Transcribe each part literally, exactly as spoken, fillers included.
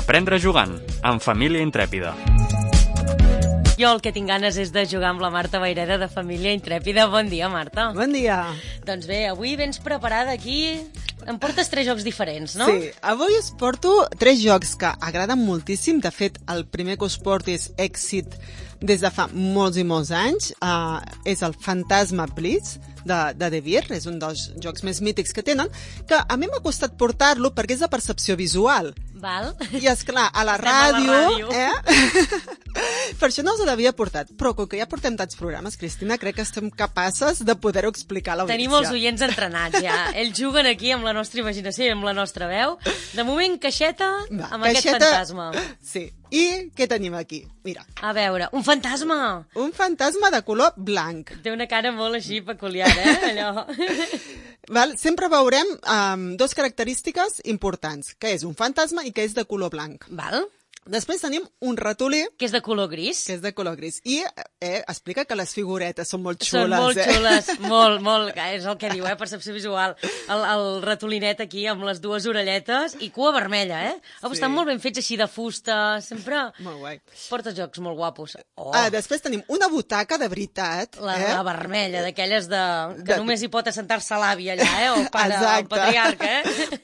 Aprendre jugant, amb Família Intrèpida. Jo el que tinc ganes és de jugar amb la Marta Vayreda de Família Intrèpida. Bon dia, Marta. Bon dia. Doncs bé, avui vens preparada aquí. Em portes tres jocs diferents, no? Sí, avui us porto tres jocs que agraden moltíssim. De fet, el primer que us porto és èxit des de fa molts i molts anys. Uh, és el Fantasma Blitz de, de De Beer. És un dels jocs més mítics que tenen, que a mi m'ha costat portar-lo perquè és de percepció visual. Val. I esclar, a la Estem a la ràdio, ràdio. eh? Per això no us l'havia portat. Però com que ja portem tants programes, Cristina, crec que estem capaces de poder-ho explicar a l'audiència. Tenim els oients entrenats, ja. Ells juguen aquí amb la nostra imaginació i amb la nostra veu. De moment, caixeta Va, amb caixeta, aquest fantasma. Sí. I què tenim aquí? Mira. A veure, un fantasma! Un fantasma de color blanc. Té una cara molt així peculiar, eh? Allò. Val? Sempre veurem um, dos característiques importants, que és un fantasma i que és de color blanc. Val? Després tenim un ratolí, Que és de color gris. que és de color gris. I eh, explica que les figuretes són molt Són xules. molt eh? xules, molt, molt, és el que diu, eh, percepció visual. El, el ratolinet aquí amb les dues orelletes i cua vermella, eh? Oh, Sí. estan molt ben fets així de fusta, sempre Molt guai. porta jocs molt guapos. Oh, Ah, després tenim una butaca de veritat. la, eh? la vermella, d'aquelles de... que De- només hi pot assentar-se l'àvia allà, eh? O el pare, el Exacte. patriarca, eh?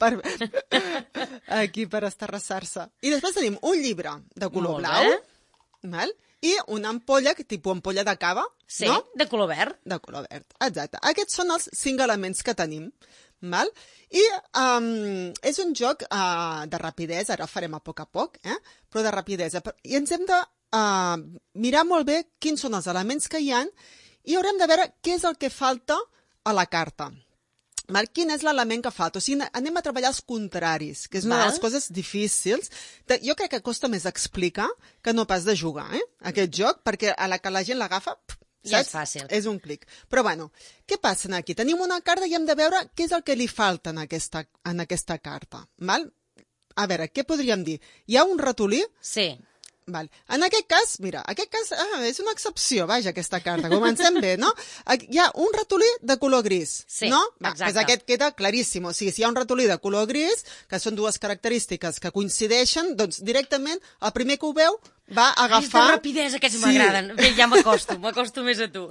Per... Aquí per estarrassar-se. I després tenim un llibre de color Molt blau, bé. val? I una ampolla, que tipus ampolla de cava, Sí, no? de color verd. De color verd, exacte. Aquests són els cinc elements que tenim. Val? I um, és un joc uh, de rapidesa, ara ho farem a poc a poc, eh? Però de rapidesa. I ens hem de uh, mirar molt bé quins són els elements que hi ha i haurem de veure què és el que falta a la carta. Val? Quin és l'element que falta? O sigui, anem a treballar els contraris, que és una Val. de les coses difícils. De, jo crec que costa més explicar que no pas de jugar, eh? Aquest joc, perquè a la que la gent l'agafa, pff, Ja és saps? fàcil. És un clic. Però bueno, què passa aquí? Tenim una carta i hem de veure què és el que li falta en aquesta, en aquesta carta. Val? A veure, què podríem dir? Hi ha un ratolí? Sí. Val. En aquest cas, mira, aquest cas ah, és una excepció, vaja, aquesta carta. Comencem bé, no? Aquí hi ha un ratolí de color gris, Sí, no? Va, exacte. doncs aquest queda claríssim. O sigui, si hi ha un ratolí de color gris, que són dues característiques que coincideixen, doncs directament el primer que ho veu va Ai, és de agafar... rapidesa, aquests Sí. m'agraden. Bé, ja m'acosto, m'acosto més a tu.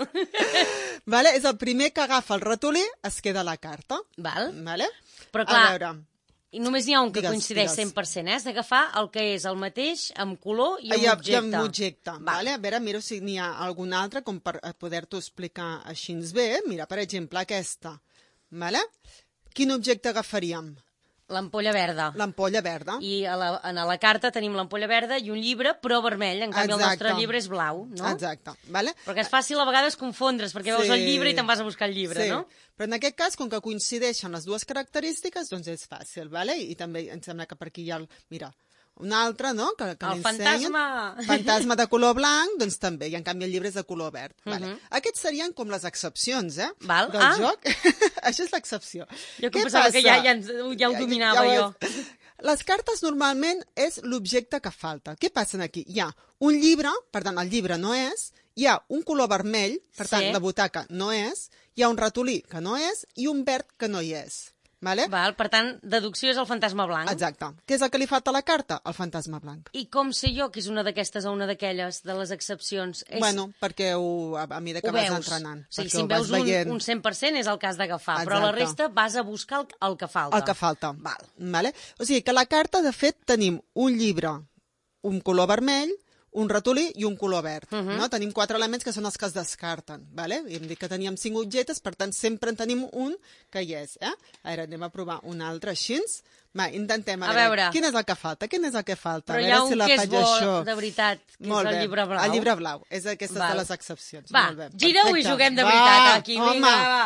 Vale? És el primer que agafa el ratolí, es queda la carta. Val? Vale? Però clar, A veure, I només n'hi ha un que Digues, coincideix digues. cent per cent, eh? Has d'agafar el que és el mateix amb color i amb hi ha, hi objecte. ha un objecte. Va. Vale? A veure, miro si n'hi ha algun altre com per eh, poder-t'ho explicar així bé. Mira, per exemple, aquesta. Vale? Quin objecte agafaríem? L'ampolla verda. L'ampolla verda. I a la, a la carta tenim l'ampolla verda i un llibre, però vermell. En canvi, el Exacte. nostre llibre és blau, no? Exacte. Vale? Perquè és fàcil a vegades confondre's, perquè veus Sí. el llibre i te'n vas a buscar el llibre, sí. no? Però en aquest cas, com que coincideixen les dues característiques, doncs és fàcil, vale? I també em sembla que per aquí hi ha, el, mira, un altre, no?, que, que El m'ensenyen. fantasma. Fantasma de color blanc, doncs també, i en canvi el llibre és de color verd. Vale. Mhm. Aquests serien com les excepcions, eh?, Val. del Ah. joc. Això és l'excepció. Jo que Què pensava que ja, passa? ja, ens- ja ho dominava ja, ja jo. ho és. Les cartes normalment és l'objecte que falta. Què passa aquí? Hi ha un llibre, per tant, el llibre no és, hi ha un color vermell, per tant, Sí. la butaca no és, hi ha un ratolí que no és i un verd que no hi és. Vale? Val, per tant, deducció és el fantasma blanc. Exacte. Què és el que li falta a la carta? El fantasma blanc. I com sé jo que és una d'aquestes o una d'aquelles, de les excepcions? És... Bueno, perquè ho, a, a mesura que ho vas veus. entrenant. O sigui, perquè si ho en vas veus un, veient. un cent per cent és el cas d'agafar, però la Exacte. resta vas a buscar el, el que falta. El que falta. Val. Vale? O sigui que a la carta, de fet, tenim un llibre, un color vermell, un ratolí i un color verd. Uh -huh. No? Tenim quatre elements que són els que es descarten. Vale? I hem dit que teníem cinc objectes, per tant, sempre en tenim un que hi és. Eh? Ara anem a provar un altre així. Va, intentem a, A veure, veure. quin és el que falta. Quin és el que falta? Però a hi veure ha un si la que és faig bo, això. de veritat, que Molt és el bé. llibre blau. El llibre blau. És aquesta Val. de les excepcions. Va, Molt bé. gira-ho i Perfecte. juguem de Va, veritat aquí. home. Vinga, va.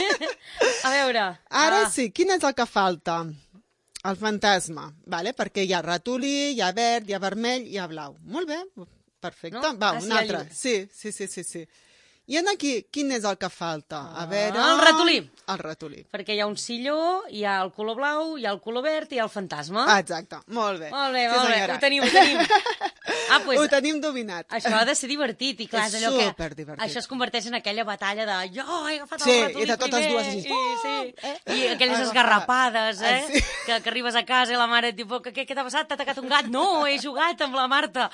A veure. Ara ah. sí, quin és el que falta? El fantasma, vale? Perquè hi ha ratolí, hi ha verd, hi ha vermell, hi ha blau. Molt bé, perfecte. No? Va, Ah, sí, un hi ha altre. llibre. Sí, sí, sí, sí, sí. I en aquí, quin és el que falta? A veure... el ratolí. El ratolí. Perquè hi ha un silló, hi ha el color blau, hi ha el color verd i hi ha el fantasma. Ah, exacte, molt bé. Molt bé, Sí, molt bé. senyora. Ho tenim, ho tenim. Ah, pues, Ho tenim dominat. això ha de ser divertit, i clar, És és allò que... superdivertit. Això es converteix en aquella batalla de jo he agafat Sí, el ratolí i de totes primer, dues així, i, oh, sí, eh? i aquelles Agafat. esgarrapades, eh? Ah, sí. Que, que arribes a casa i la mare, tipo, què, què t'ha passat? T'ha atacat un gat? No, he jugat amb la Marta.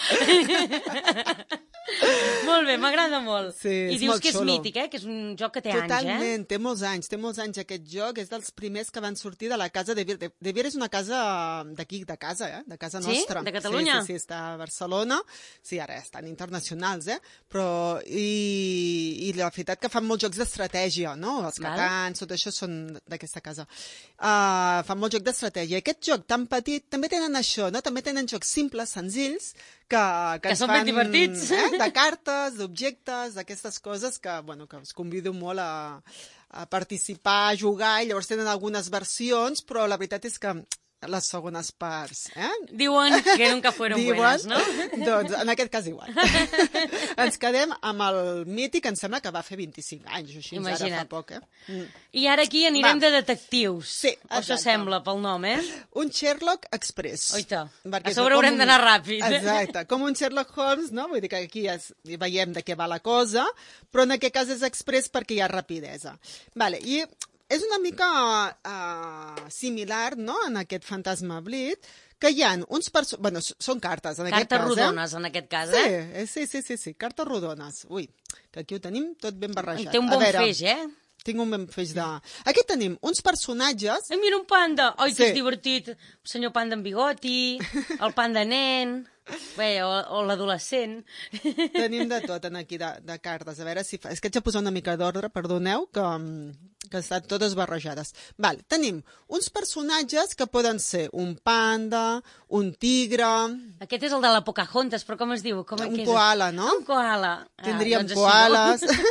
Molt bé, m'agrada molt. Sí, I és dius molt que és xulo. mític, eh? Que és un joc que té anys, eh? Totalment, té molts anys, té molts anys aquest joc, és dels primers que van sortir de la casa de Vir. De, de Vir és una casa d'aquí, de casa, eh? De casa Sí? nostra. De Catalunya? Sí, sí, sí, està a Barcelona. Sí, ara estan internacionals, eh? Però, i, i la veritat que fan molts jocs d'estratègia, no? Els Val. Catans, tot això són d'aquesta casa. Uh, fan molt joc d'estratègia. Aquest joc tan petit, també tenen això, no? També tenen jocs simples, senzills, que, que, Que ens són fan, ben divertits. Eh? De cartes, d'objectes, d'aquestes coses que, bueno, que us convido molt a, a participar, a jugar, i llavors tenen algunes versions, però la veritat és que les segones parts, eh? Diuen que nunca fueron Diuen, buenas, no? Doncs, en aquest cas igual. Ens quedem amb el mític, em sembla que va fer vint-i-cinc anys, o així, ara fa Imagina't. poc, eh? Mm. I ara aquí anirem Va. de detectius. Sí, O això exacte. sembla pel nom, eh? Un Sherlock Express. Oita, Perquè a és sobre com haurem un- d'anar ràpid. Exacte, com un Sherlock Holmes, no? Vull dir que aquí es, veiem de què va la cosa, però en aquest cas és express perquè hi ha rapidesa. Vale, i és una mica uh, similar, no?, en aquest Fantasma Blit, que hi ha uns personatges... Bueno, s- són cartes, en aquest Cartes cas, rodones, en aquest cas, eh? eh? Sí, sí, sí, sí, sí, cartes rodones. Ui, que aquí ho tenim tot ben barrejat. Té un A bon veure, feix, eh? Tinc un bon feix de... Aquí tenim uns personatges... Ai, mira un panda! Ai, que Sí. és divertit! Un senyor panda amb bigoti, el panda nen, bé, o, o l'adolescent. Tenim de tot en aquí de, de cartes. A veure si fa... És que haig de posar una mica d'ordre, perdoneu, que, que estan totes barrejades. Val, tenim uns personatges que poden ser un panda, un tigre, Aquest és el de la Pocahontas, però com es diu? Com, un què és? koala, no? Un koala. Ah, Tindríem doncs koales. així,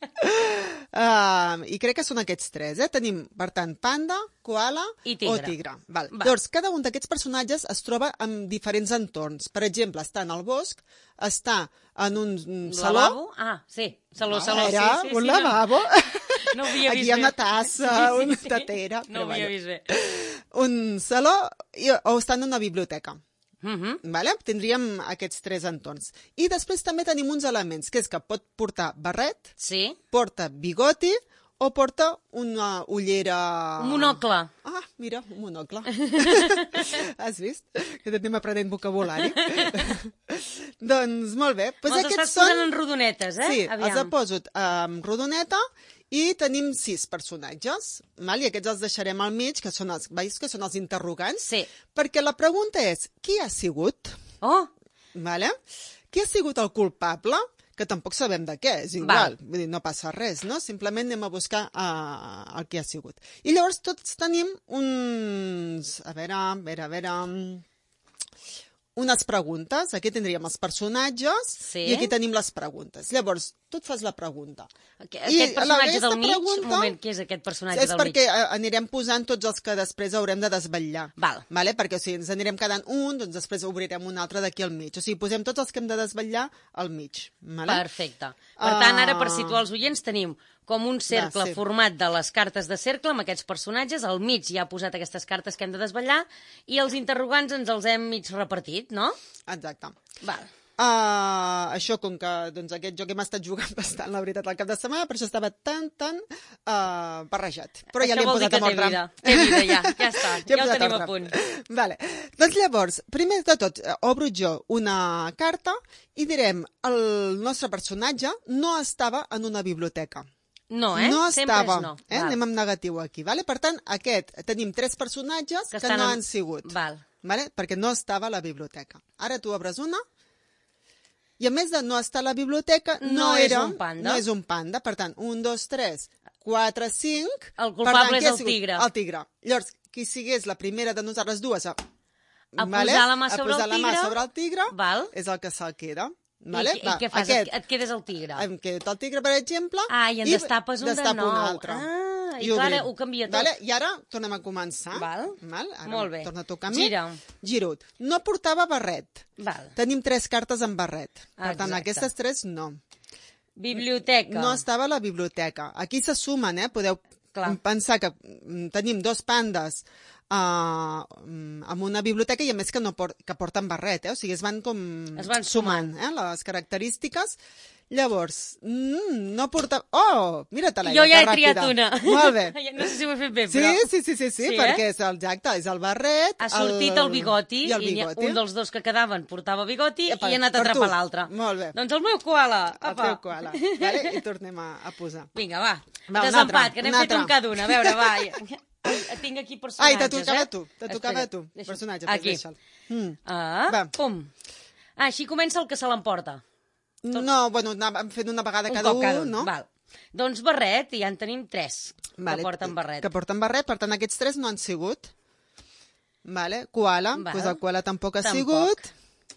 uh, I crec que són aquests tres, eh? Tenim, per tant, panda, koala I tigre. o tigre. Val. Val. Llavors, cada un d'aquests personatges es troba en diferents entorns. Per exemple, està en el bosc, està en un no? saló... Lavabo? Ah, sí, saló, saló. Era sí, sí, un sí, lavabo. No, no ho havia Aquí vist hi ha bé. una tassa, Sí, sí, una sí. tatera. No ho havia però vist bé. vaja. Un saló i, o està en una biblioteca. Mhm. Vale? Tindríem aquests tres entorns. I després també tenim uns elements, que és que pot portar barret, Sí, porta bigoti o porta una ullera... un monocle. Ah, mira, un monocle. Has vist? Que anem aprenent vocabulari. Doncs molt bé. Pues Me'ls aquests estàs són... posant en rodonetes, eh? Sí, Aviam. els he posat amb rodoneta i tenim sis personatges, val? I aquests els deixarem al mig, que són els, veus que són els interrogants? Sí. Perquè la pregunta és, qui ha sigut? Oh, Vale? Qui ha sigut el culpable? Que tampoc sabem de què, és igual, vull dir, no passa res, no? Simplement anem a buscar uh, el que ha sigut. I llavors tots tenim uns... A veure, a veure, a veure... Unes preguntes. Aquí tindríem els personatges Sí. i aquí tenim les preguntes. Llavors, tu et fas la pregunta. Aqu- I aquest personatge aquesta del mig, pregunta- un moment, què és aquest personatge És del perquè mig? eh, anirem posant tots els que després haurem de desvetllar. Val. Vale? Perquè o sigui, ens anirem quedant un, doncs després obrirem un altre d'aquí al mig. O sigui, posem tots els que hem de desvetllar al mig. Vale? Perfecte. Per tant, ara, per Ah. situar els oients, tenim com un cercle Va, sí. format de les cartes de cercle amb aquests personatges, al mig ja ha posat aquestes cartes que hem de desvetllar, i els interrogants ens els hem mig repartit, no? Exacte. Val. Uh, això, com que doncs, aquest joc hem estat jugant bastant, la veritat, al cap de setmana, per això estava tan, tan uh, barrejat. Però ja Això l'hem vol dir posat que en té ordre. vida. Té vida, ja. Ja està. Ja he Ja ho posat tenim ordre. a punt. Vale. Doncs llavors, primer de tot, eh, obro jo una carta i direm, el nostre personatge no estava en una biblioteca. No, eh? No Sempre estava. és no. Eh? Val. Anem amb negatiu aquí. Vale? Per tant, aquest, tenim tres personatges que, Que que estan no en- han sigut. Val. Vale? Perquè no estava a la biblioteca. Ara tu obres una i a més de no estar a la biblioteca, no, No és era, un panda. No és un panda. Per tant, un, dos, tres, quatre, cinc... El Per culpable tant, és qui ha el sigut? tigre. El tigre. Llavors, qui sigués la primera de nosaltres dues a, A posar la mà sobre a posar el la mà tigre. sobre el tigre, Val. és el que se'l queda. Vale? I, i què fas? Aquest, Et, et quedes el tigre. em quedo el tigre, per exemple, Ah, i en destapes un de destapo nou. un altre. Ah, i ho clar, obrim. ho canvia tot. Vale? I ara tornem a començar. Val. Val? Ara Molt bé. torna a tocar a mi. Gira. Giro. No portava barret. Val. Tenim tres cartes amb barret. Per tant, Exacte. aquestes tres no. Biblioteca. No estava a la biblioteca. Aquí se sumen, eh? Podeu Clar. pensar que mm, tenim dos pandes uh, amb una biblioteca i a més que, no port, que porten barret, eh? O sigui, es van com es van sumant, eh? Les característiques. Llavors, mm, no porta... Oh, mira, te l'he Jo ja he ràpida. triat una. Molt bé. No sé si ho he fet bé, Sí, però... sí, sí, sí, sí, sí perquè eh? és el exacte, és el barret... Ha sortit el, el bigoti, i, el i bigoti. un dels dos que quedaven portava bigoti Epa, i he anat a per atrapar tu. l'altre. Molt bé. Doncs el meu koala. El Apa. teu koala. Vale? I tornem a, a posar. Vinga, va. Va, un Desempat, altre, que n'hem un fet altre. un cada una. A veure, va. Tinc aquí personatges, Ai, te tocava eh? a tu, te tocava Espera, a tu. deixa- Personatge, Aquí. pues deixa'l. Mm. Ah, Va. pum. Ah, així comença el que se l'emporta. No, bueno, hem fet una vegada Un cada cop cada un, un. no? Val. Doncs barret, i ja en tenim tres Vale, que porten barret. Que porten barret, per tant, aquests tres no han sigut. Vale, koala, Val. pues el koala tampoc ha Tampoc. sigut.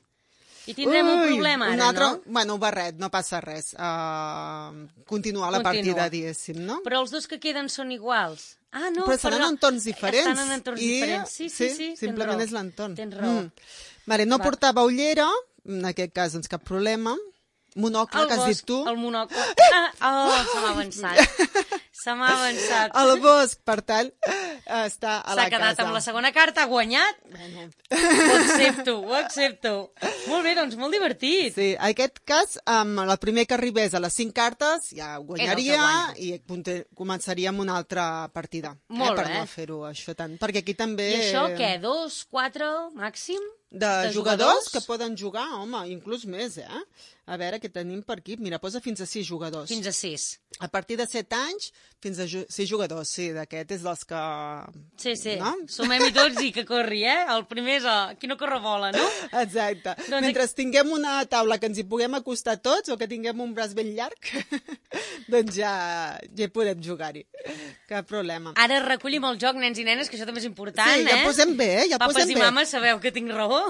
I tindrem un Ui, problema un ara, altre... no? Bueno, barret, no passa res. Uh, continuar la Continua. partida, diguéssim, no? Però els dos que queden són iguals. Ah, no, Però seran perdó. entorns diferents. Estan en entorns I, diferents. Sí, sí, sí. tens simplement raó. és l'entorn. Tens raó. Vale, no Va. portava ullera, en aquest cas, doncs cap problema. Monocle, El que has dit bosc, tu. el monocle. Ah, oh, se m'ha avançat. Se m'ha avançat. El bosc, per tant, està a la S'ha quedat casa. amb la segona carta, ha guanyat. Bueno. Ho accepto, ho accepto. Molt bé, doncs molt divertit. Sí, en aquest cas, amb el primer que arribés a les cinc cartes ja guanyaria guanya. i punte- començaria amb una altra partida. Molt eh, per bé. no fer-ho això tant. Perquè aquí també... I això què? Dos, quatre, màxim? De, de jugadors jugadors? que poden jugar, home, inclús més, eh? A veure, què tenim per aquí? Mira, posa fins a sis jugadors. Fins a sis. A partir de set anys, fins a ju sis jugadors, sí, d'aquest és dels que... Sí, sí. No? Sumem-hi tots i que corri, eh? El primer és el... qui no corre vola, no? Exacte. Doncs Mentre tinguem una taula que ens hi puguem acostar tots o que tinguem un braç ben llarg, doncs ja, ja hi podem jugar-hi. Cap problema. Ara recollim el joc, nens i nenes, que això també és important, Sí, ja eh? el posem bé, eh? Ja el Papes posem i bé. mames, sabeu que tinc raó.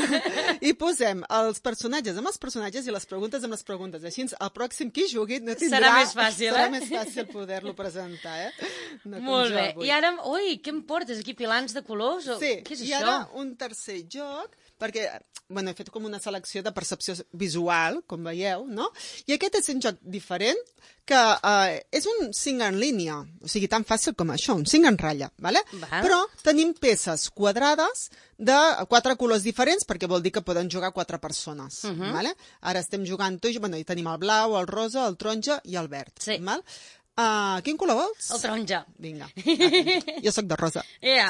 I posem els personatges amb els personatges i les preguntes amb les preguntes. Així, el pròxim qui jugui no tindrà... Serà més fàcil, serà eh? més fàcil poder-lo presentar, eh? No com Molt jo bé. avui. I ara, ui, què em portes aquí? Pilants de colors? O... Sí, Què és i això? ara un tercer joc, perquè bueno, he fet com una selecció de percepció visual, com veieu, no? I aquest és un joc diferent, que eh, és un cinc en línia, o sigui, tan fàcil com això, un cinc en ratlla, ¿vale? Val. Però tenim peces quadrades de quatre colors diferents, perquè vol dir que poden jugar quatre persones, Uh -huh. ¿vale? Ara estem jugant tu i jo, bueno, i tenim el blau, el rosa, el taronja i el verd, Sí. val? Uh, quin color vols? El taronja. Vinga, okay. Jo sóc de rosa. Yeah.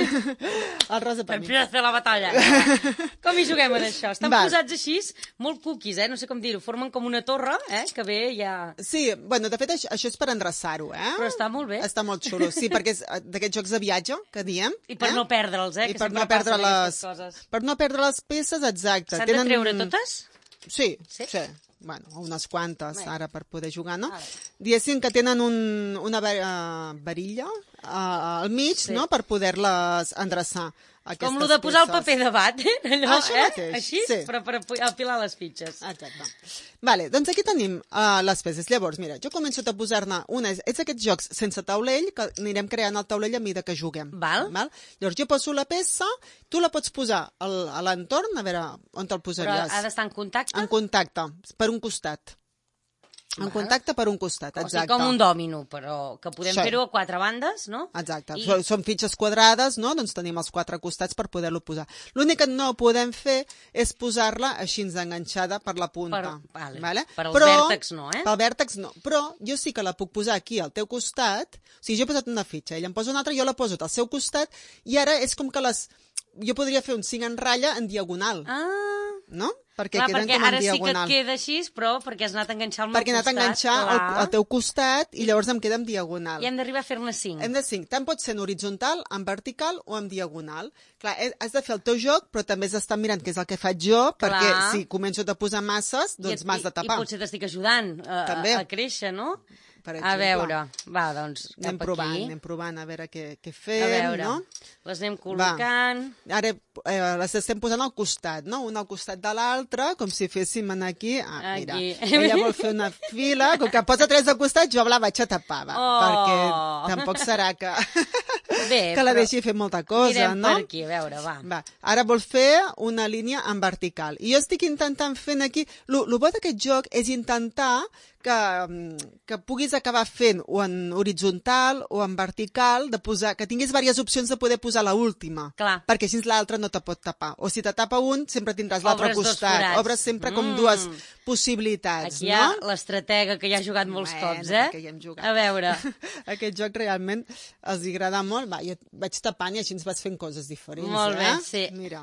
El rosa per mi. Empieza la batalla. Com hi juguem en això? Estan Val. posats així, molt cookies, eh? No sé com dir-ho. Formen com una torre, eh? Que ve ja... Sí, bueno, de fet, això, això és per endreçar-ho, eh? Però està molt bé. Està molt xulo, sí, perquè és eh, d'aquests jocs de viatge que diem. I per eh? no perdre'ls, eh? I Que per sempre no perdre passen les... aquestes coses. Per no perdre les peces, exacte. S'han de treure totes? Sí, Sí? sí. Bueno, unes quantes, Bé. ara, per poder jugar, no? Vale. Diguéssim que tenen un, una var- uh, varilla uh, al mig, Sí. no?, per poder-les endreçar. Aquestes Com lo de posar el peces. paper de bat, eh? Allò, Això eh? mateix, Així, sí. però per apu- apilar les fitxes. Exacte. Vale, doncs aquí tenim uh, les peces. Llavors, mira, jo començo a posar-ne una... És aquests jocs sense taulell, que anirem creant el taulell a mida que juguem. Val. Val? Llavors jo poso la peça, tu la pots posar al, a l'entorn, a veure on te'l Però posaries. ha d'estar en contacte? En contacte, per un costat. En Val. contacte per un costat, O sigui, exacte. com un dòmino, però que podem Sí. fer-ho a quatre bandes, no? Exacte. I- I... Són fitxes quadrades, no? Doncs tenim els quatre costats per poder-lo posar. L'únic que no podem fer és posar-la així enganxada per la punta. Per- vale. Vale? Per als Però, vèrtexs no, eh? Pel vèrtex no. Però jo sí que la puc posar aquí al teu costat. O sigui, jo he posat una fitxa, ella em posa una altra, jo la poso al seu costat, i ara és com que les... Jo podria fer un cinc en ratlla en diagonal, Ah, no? Perquè clar, queden perquè com en ara sí que et diagonal. queda així, però perquè has anat a enganxar al meu Perquè he anat a costat. enganxar al, clar. al teu costat i llavors em queda en diagonal. I hem d'arribar a fer-ne cinc. Hem de cinc. Tant pot ser en horitzontal, en vertical o en diagonal. Clar, he- has de fer el teu joc, però també has d'estar mirant què és el que faig jo, Clar. perquè si començo a posar masses, doncs I, m'has de tapar. I potser t'estic ajudant a, També. a, a créixer, no? Per A exemple. veure, va, doncs, Anem cap provant, aquí. anem provant a veure què, què A fem, veure, no? les anem col·locant. Ara eh, les estem posant al costat, no? Una al costat de l'altra, com si féssim en aquí. Ah, mira, Aquí. ella vol fer una fila, com que posa tres al costat, jo la vaig a tapar, va, Oh. perquè tampoc serà que, Bé, que la però deixi fer molta cosa, mirem no? per aquí, a veure, va. Va, ara vol fer una línia en vertical. I jo estic intentant fent aquí... El bo d'aquest joc és intentar que, que puguis acabar fent o en horitzontal o en vertical, de posar, que tinguis diverses opcions de poder posar la última. Clar. Perquè així l'altre no te pot tapar. O si te tapa un, sempre tindràs l'altre Obres dos costat. forats. Obres sempre com Mm. dues possibilitats, Aquí hi ha no? l'estratega que ja ha jugat molts Bueno, cops, eh? perquè ja hem jugat. A veure, Aquest joc realment els agrada molt. Va, jo vaig tapant i així ens vas fent coses diferents, Molt bé, eh? sí. Mira.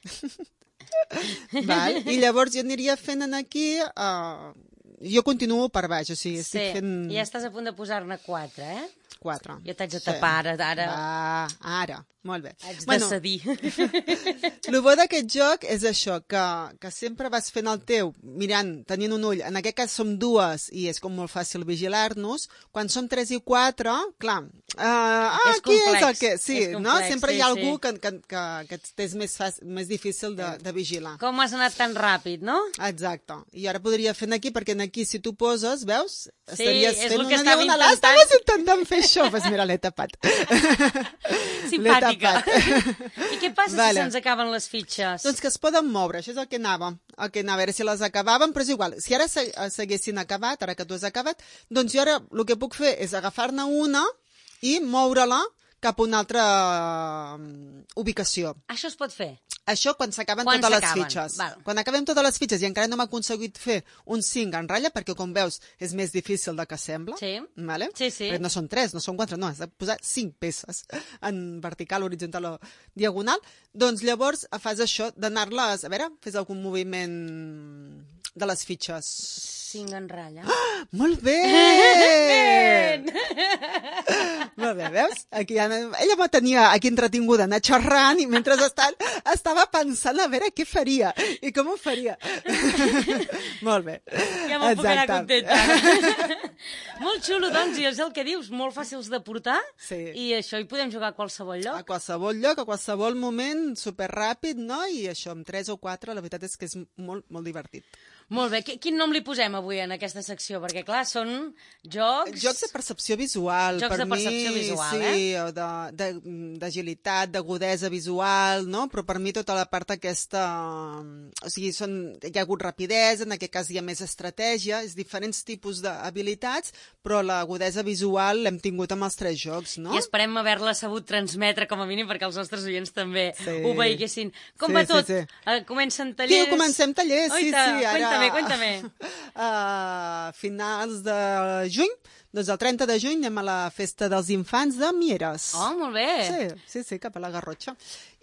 Val? I llavors jo aniria fent en aquí... Uh, jo continuo per baix, o sigui, estic sí, fent ja estàs a punt de posar-ne quatre, eh? quatre. Jo t'haig de tapar ara, ara. Va, ara. Molt bé. Haig de cedir. El bo d'aquest joc és això, que, que sempre vas fent el teu, mirant, tenint un ull. En aquest cas som dues i és com molt fàcil vigilar-nos. Quan som tres i quatre, clar, uh, ah, És qui complex, és el que... Sí, és no? complex, Sempre sí, hi ha algú sí. que, que, que, que és més, fàcil, més difícil de, de vigilar. Com has anat tan ràpid, no? Exacte. I ara podria fer aquí, perquè aquí, si tu poses, veus? Sí, Estaries és fent el que una estava diagonal. Ah, intentant. Estaves intentant fer això. Doncs mira, l'he tapat. Simpàtica. L'he tapat. I què passa Vale. si se'ns acaben les fitxes? Doncs que es poden moure, això és el que anava. El que anava, a veure si les acabàvem, però és igual. Si ara s'haguessin acabat, ara que tu has acabat, doncs jo ara el que puc fer és agafar-ne una i moure-la cap a una altra um, ubicació. Això es pot fer? Això quan s'acaben Quan totes les s'acaben, fitxes. val. Quan acabem totes les fitxes i encara no hem aconseguit fer un cinc en ratlla, perquè com veus és més difícil del que sembla. Sí. Vale? Sí, sí. Perquè no són tres, no són quatre, no, has de posar cinc peces en vertical, horitzontal o diagonal. Doncs llavors fas això d'anar-les... A veure, fes algun moviment de les fitxes. Cinc en ratlla. Ah, molt bé! Ben! Molt bé, veus? Aquí ja, ella me tenia aquí entretinguda anar xerrant i mentre estan, estava pensant a veure què faria i com ho faria. Molt bé. Ja me'n puc anar Exacte. contenta. Molt xulo, doncs, i és el que dius, molt fàcils de portar, Sí. i això hi podem jugar a qualsevol A lloc. qualsevol lloc, a qualsevol moment, superràpid, no? I això, amb tres o quatre, la veritat és que és molt, molt divertit. Molt bé, Qu- quin nom li posem avui en aquesta secció? Perquè, clar, són jocs... Jocs de percepció visual, Jocs per de percepció mi, visual, sí, eh? o de- de- d'agilitat, d'agudesa visual, no? Però per mi tota la part aquesta... O sigui, són, hi ha hagut rapidesa, en aquest cas hi ha més estratègia, és diferents tipus d'habilitats, però l'agudesa visual l'hem tingut amb els tres jocs, no? I esperem haver-la sabut transmetre, com a mínim, perquè els nostres oients també Sí. ho veiessin. Com Sí, va sí, tot? sí. Eh, comencen tallers? Sí, comencem tallers, sí, Oita, sí. Ara, Cuéntame, cuéntame. A finals de juny, doncs el trenta de juny anem a la festa dels infants de Mieres. Oh, molt bé. Sí, sí, sí, cap a la Garrotxa.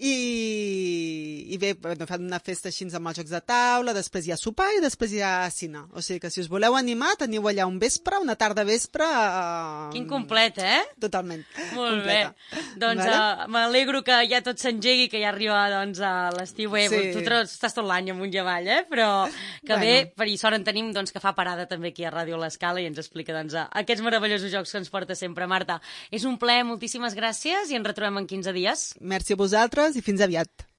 I, i bé, bueno, fan una festa així amb els jocs de taula, després hi ha sopar i després hi ha cine. O sigui que si us voleu animar, teniu allà un vespre, una tarda vespre... Uh, Quin complet, eh? Totalment. Molt completa. bé. Doncs Vale? uh, m'alegro que ja tot s'engegui, que ja arriba doncs, a l'estiu. Bé, Sí. tu tro- estàs tot l'any amunt i avall, eh? Però que Bueno. bé, per i sort en tenim doncs, que fa parada també aquí a Ràdio L'Escala i ens explica doncs, a- aquests meravellosos jocs que ens porta sempre. Marta, és un plaer, moltíssimes gràcies i ens retrobem en quinze dies. Merci a vosaltres i fins aviat.